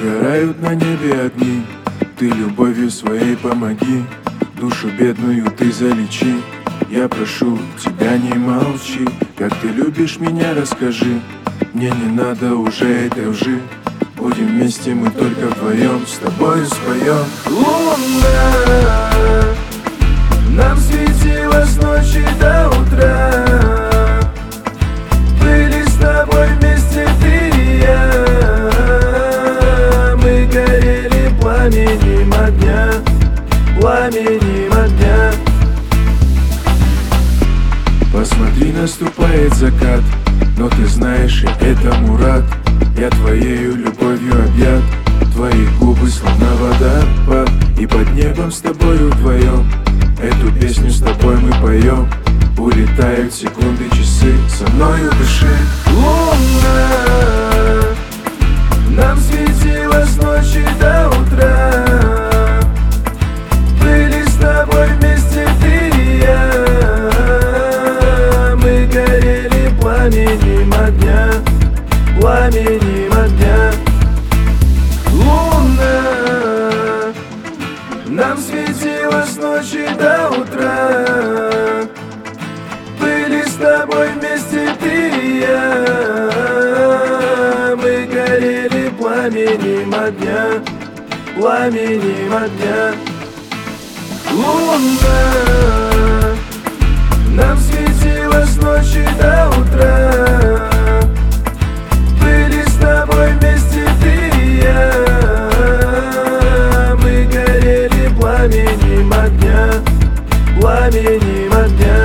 Догорают на небе огни, ты любовью своей помоги. Душу бедную ты залечи, я прошу тебя, не молчи. Как ты любишь меня, расскажи, мне не надо уже этой лжи. Будем вместе мы только вдвоем, с тобою споем. Луна нам светила с ночи до утра. Были с тобой вместе ты и я. Мы горели пламенем огня, пламенем огня. Посмотри, наступает закат, но ты знаешь, я этому рад. Я твоею любовью объят, твои губы словно водопад. И под небом с тобою вдвоем эту песню с тобой мы поем. Улетают секунды, часы, со мною дыши. Луна нам светила с ночи до утра. Были с тобой вместе ты и я. Мы горели пламенем огня, пламенем огня. Луна нам светила с ночи до утра. Были с тобой вместе ты и я. Мы горели пламенем огня, пламенем огня. Луна нам светила с ночи до утра. Были с тобой вместе ты и я. Мы горели пламенем огня, пламенем огня.